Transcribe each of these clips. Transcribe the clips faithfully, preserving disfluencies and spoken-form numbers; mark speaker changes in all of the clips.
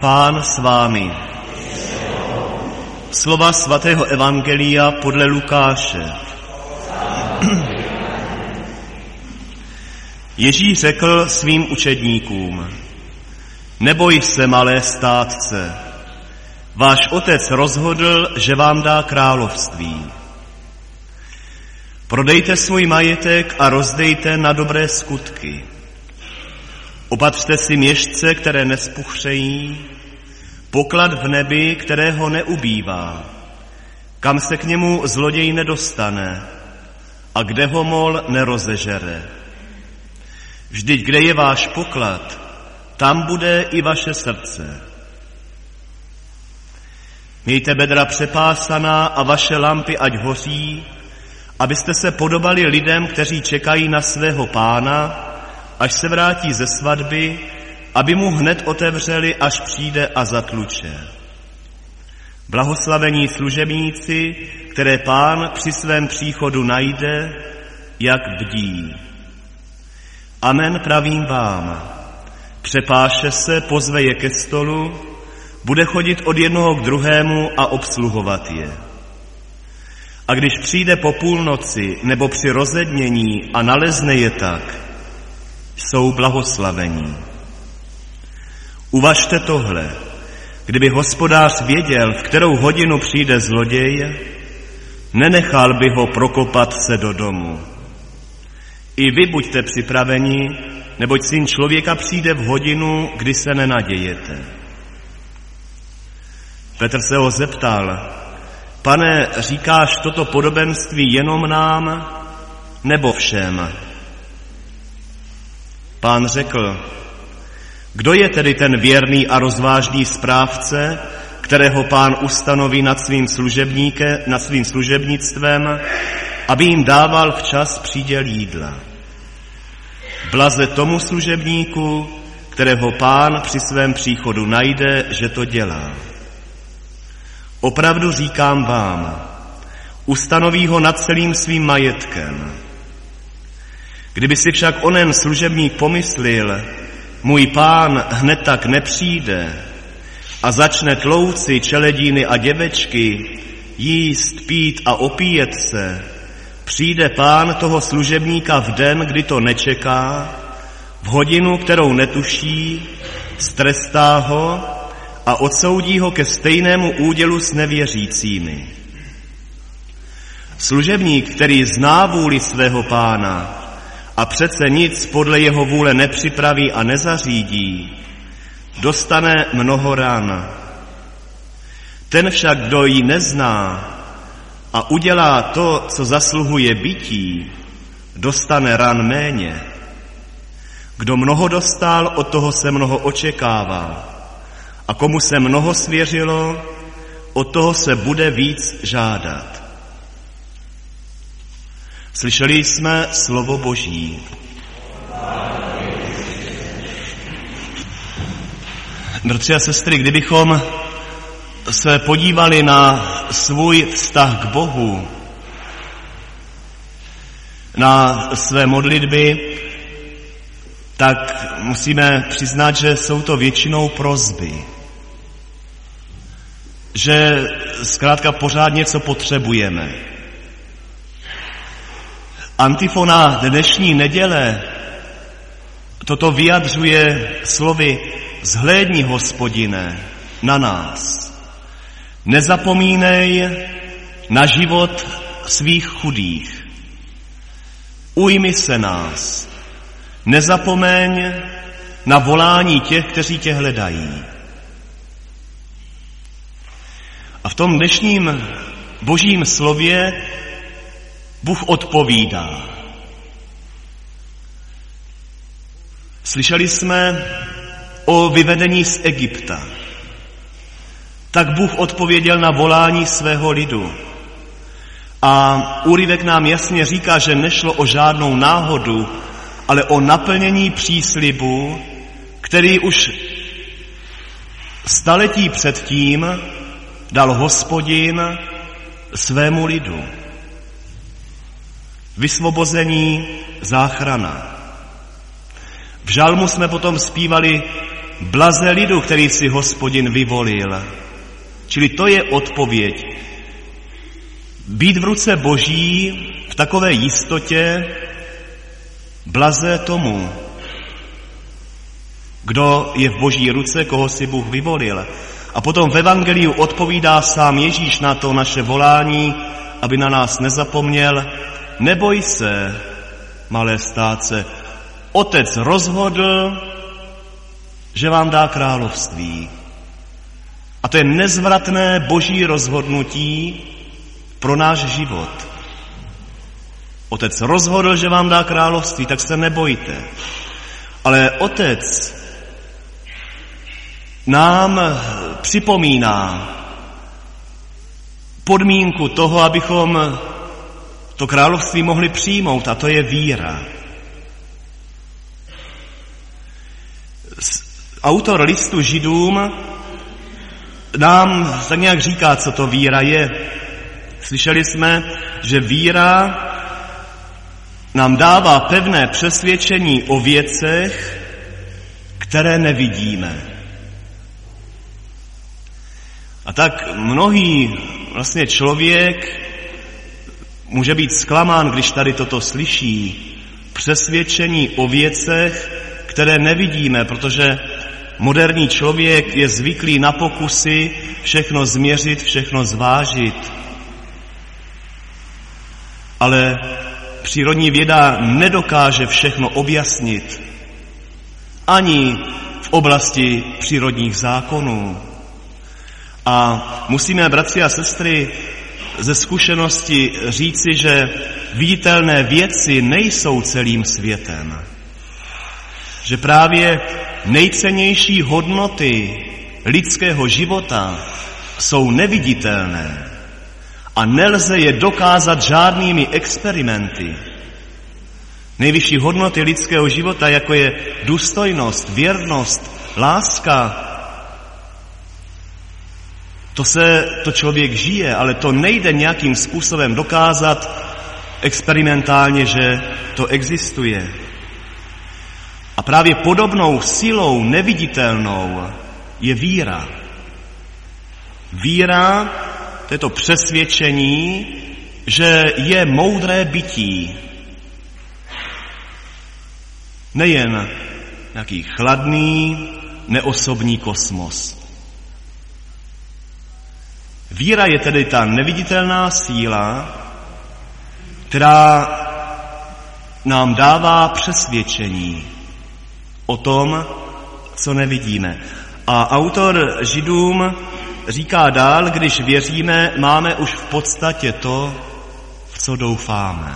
Speaker 1: Pán s vámi. Slova svatého evangelia podle Lukáše. Ježíš řekl svým učedníkům: Neboj se, malé státce, váš otec rozhodl, že vám dá království. Prodejte svůj majetek a rozdejte na dobré skutky. Opatřte si měšce, které nespuchřejí, poklad v nebi, kterého neubývá, kam se k němu zloděj nedostane a kde ho mol nerozežere. Vždyť kde je váš poklad, tam bude i vaše srdce. Mějte bedra přepásaná a vaše lampy ať hoří, abyste se podobali lidem, kteří čekají na svého pána, až se vrátí ze svatby, aby mu hned otevřeli, až přijde a zatluče. Blahoslavení služebníci, které pán při svém příchodu najde, jak bdí. Amen, pravím vám, přepáše se, pozve je ke stolu, bude chodit od jednoho k druhému a obsluhovat je. A když přijde po půlnoci nebo při rozednění a nalezne je tak, jsou blahoslavení. Uvažte tohle, kdyby hospodář věděl, v kterou hodinu přijde zloděj, nenechal by ho prokopat se do domu. I vy buďte připraveni, neboť syn člověka přijde v hodinu, kdy se nenadějete. Petr se ho zeptal: Pane, říkáš toto podobenství jenom nám, nebo všem? Pán řekl: Kdo je tedy ten věrný a rozvážný správce, kterého pán ustanoví nad svým, nad svým služebnictvem, aby jim dával včas příděl jídla? Blaze tomu služebníku, kterého pán při svém příchodu najde, že to dělá. Opravdu říkám vám, ustanoví ho nad celým svým majetkem. Kdyby si však onen služebník pomyslil, můj pán hned tak nepřijde, a začne tlouci čeledíny a děvečky, jíst, pít a opíjet se, přijde pán toho služebníka v den, kdy to nečeká, v hodinu, kterou netuší, strestá ho a odsoudí ho ke stejnému údělu s nevěřícími. Služebník, který zná vůli svého pána a přece nic podle jeho vůle nepřipraví a nezařídí, dostane mnoho ran. Ten však, kdo ji nezná a udělá to, co zasluhuje bití, dostane ran méně. Kdo mnoho dostal, od toho se mnoho očekává. A komu se mnoho svěřilo, od toho se bude víc žádat. Slyšeli jsme slovo Boží. Bratři a sestry, kdybychom se podívali na svůj vztah k Bohu, na své modlitby, tak musíme přiznat, že jsou to většinou prosby. Že zkrátka pořád něco potřebujeme. Antifona dnešní neděle toto vyjadřuje slovy: Zhlédni, Hospodine, na nás. Nezapomínej na život svých chudých. Ujmi se nás. Nezapomeň na volání těch, kteří tě hledají. A v tom dnešním Božím slově Bůh odpovídá. Slyšeli jsme o vyvedení z Egypta. Tak Bůh odpověděl na volání svého lidu. A úryvek nám jasně říká, že nešlo o žádnou náhodu, ale o naplnění příslibu, který už staletí předtím dal Hospodin svému lidu. Vysvobození, záchrana. V žalmu jsme potom zpívali: blaze lidu, který si Hospodin vyvolil. Čili to je odpověď. Být v ruce Boží v takové jistotě, blaze tomu, kdo je v Boží ruce, koho si Bůh vyvolil. A potom v evangeliu odpovídá sám Ježíš na to naše volání, aby na nás nezapomněl. Neboj se, malé stáce, Otec rozhodl, že vám dá království. A to je nezvratné Boží rozhodnutí pro náš život. Otec rozhodl, že vám dá království, tak se nebojte. Ale Otec nám připomíná podmínku toho, abychom to království mohli přijmout, a to je víra. Autor listu Židům nám tak nějak říká, co to víra je. Slyšeli jsme, že víra nám dává pevné přesvědčení o věcech, které nevidíme. A tak mnohý vlastně člověk může být zklamán, když tady toto slyší. Přesvědčení o věcech, které nevidíme, protože moderní člověk je zvyklý na pokusy všechno změřit, všechno zvážit. Ale přírodní věda nedokáže všechno objasnit. Ani v oblasti přírodních zákonů. A musíme, bratři a sestry, ze zkušenosti říci, že viditelné věci nejsou celým světem. Že právě nejcennější hodnoty lidského života jsou neviditelné a nelze je dokázat žádnými experimenty. Nejvyšší hodnoty lidského života, jako je důstojnost, věrnost, láska, to se to člověk žije, ale to nejde nějakým způsobem dokázat experimentálně, že to existuje. A právě podobnou silou neviditelnou je víra. Víra, to je to přesvědčení, že je moudré bytí. Nejen nějaký chladný, neosobní kosmos. Víra je tedy ta neviditelná síla, která nám dává přesvědčení o tom, co nevidíme. A autor Židům říká dál, když věříme, máme už v podstatě to, v co doufáme.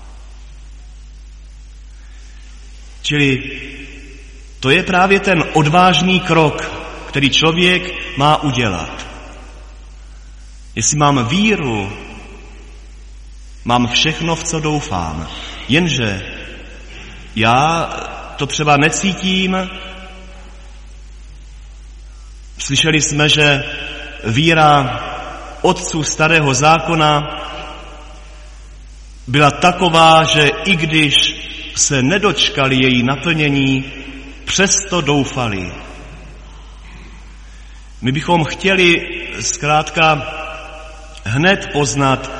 Speaker 1: Čili to je právě ten odvážný krok, který člověk má udělat. Jestli mám víru, mám všechno, v co doufám. Jenže já to třeba necítím. Slyšeli jsme, že víra otců starého zákona byla taková, že i když se nedočkali její naplnění, přesto doufali. My bychom chtěli zkrátka hned poznat,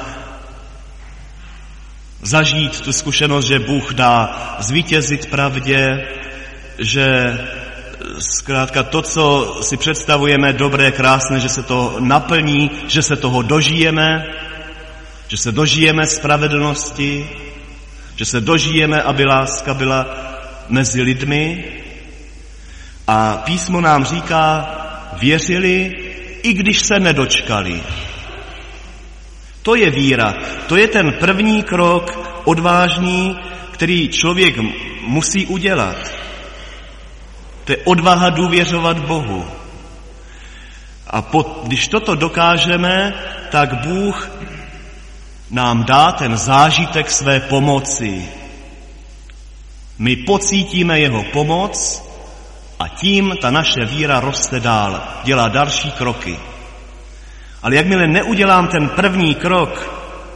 Speaker 1: zažít tu zkušenost, že Bůh dá zvítězit pravdě, že zkrátka to, co si představujeme dobré, krásné, že se to naplní, že se toho dožijeme, že se dožijeme spravedlnosti, že se dožijeme, aby láska byla mezi lidmi. A písmo nám říká, věřili, i když se nedočkali. To je víra, to je ten první krok odvážný, který člověk musí udělat. To je odvaha důvěřovat Bohu. A po, když toto dokážeme, tak Bůh nám dá ten zážitek své pomoci. My pocítíme jeho pomoc a tím ta naše víra roste dál, dělá další kroky. Ale jakmile neudělám ten první krok,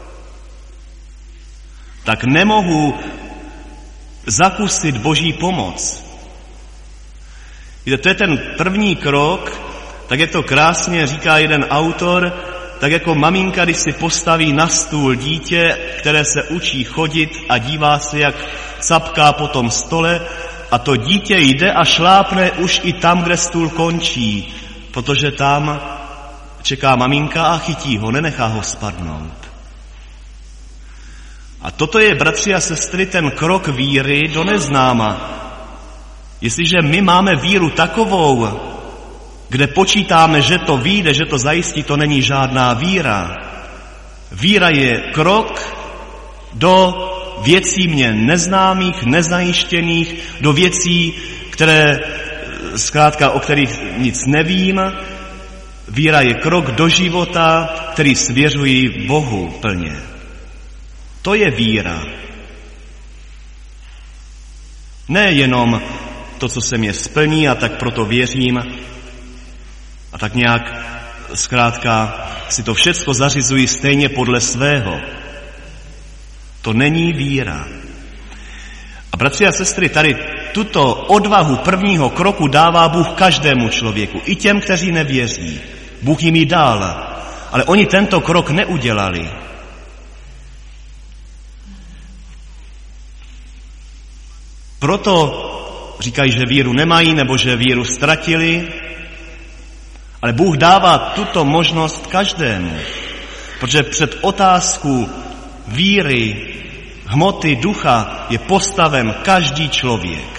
Speaker 1: tak nemohu zakusit Boží pomoc. Víte, to je ten první krok, tak jak to krásně říká jeden autor, tak jako maminka, když si postaví na stůl dítě, které se učí chodit a dívá se, jak capká po tom stole, a to dítě jde a šlápne už i tam, kde stůl končí, protože tam čeká maminka a chytí ho, nenechá ho spadnout. A toto je, bratři a sestry, ten krok víry do neznáma. Jestliže my máme víru takovou, kde počítáme, že to vyjde, že to zajistí, to není žádná víra. Víra je krok do věcí mě neznámých, nezajištěných, do věcí, které, zkrátka, o kterých nic nevím. Víra je krok do života, který svěřuji Bohu plně. To je víra. Ne jenom to, co se mě splní, a tak proto věřím, a tak nějak, zkrátka, si to všecko zařizuji stejně podle svého. To není víra. A bratři a sestry, tady tuto odvahu prvního kroku dává Bůh každému člověku, i těm, kteří nevěří. Bůh jim ji dal, ale oni tento krok neudělali. Proto říkají, že víru nemají, nebo že víru ztratili, ale Bůh dává tuto možnost každému, protože před otázku víry, hmoty, ducha je postaven každý člověk.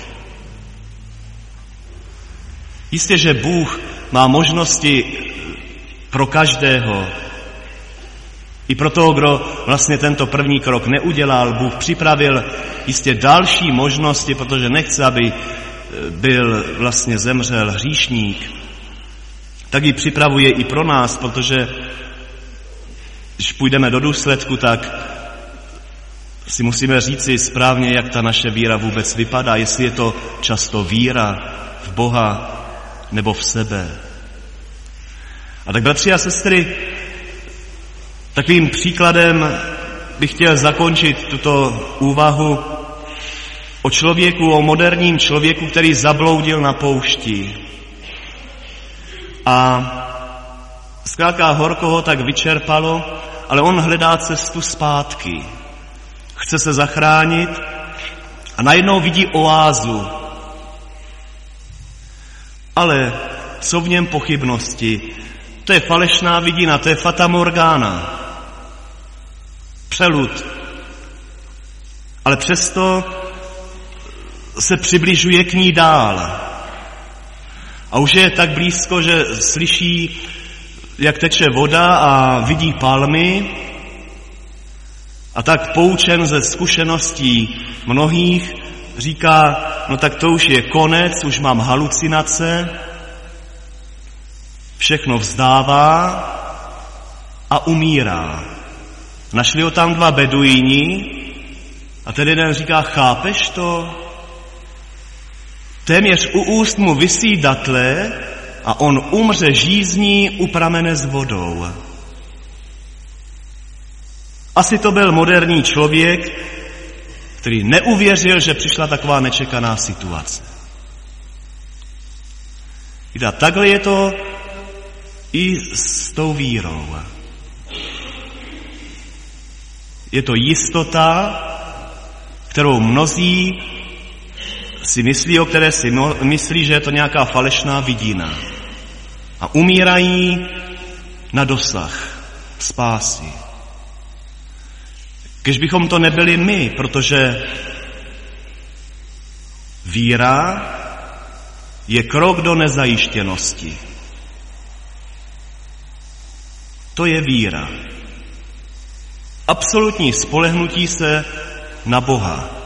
Speaker 1: Jistě, že Bůh má možnosti pro každého. I pro toho, kdo vlastně tento první krok neudělal, Bůh připravil jistě další možnosti, protože nechce, aby byl vlastně zemřel hříšník. Tak ji připravuje i pro nás, protože když půjdeme do důsledku, tak si musíme říci správně, jak ta naše víra vůbec vypadá, jestli je to často víra v Boha nebo v sebe. A tak, bratři a sestry, takovým příkladem bych chtěl zakončit tuto úvahu o člověku, o moderním člověku, který zabloudil na poušti. A zkrátka horko ho tak vyčerpalo, ale on hledá cestu zpátky. Chce se zachránit a najednou vidí oázu. Ale co v něm pochybnosti? To je falešná vidina, to je fata morgana. Přelud. Ale přesto se přibližuje k ní dál. A už je tak blízko, že slyší, jak teče voda a vidí palmy. A tak poučen ze zkušeností mnohých říká, no tak to už je konec, už mám halucinace. Všechno vzdává a umírá. Našli ho tam dva beduíni a ten jeden říká, chápeš to? Téměř u úst mu visí datle a on umře žízní u pramene s vodou. Asi to byl moderní člověk, který neuvěřil, že přišla taková nečekaná situace. A takhle je to i s tou vírou. Je to jistota, kterou mnozí si myslí, o které si myslí, že je to nějaká falešná vidina. A umírají na dosah spásy. Když bychom to nebyli my, protože víra je krok do nezajištěnosti. To je víra. Absolutní spolehnutí se na Boha.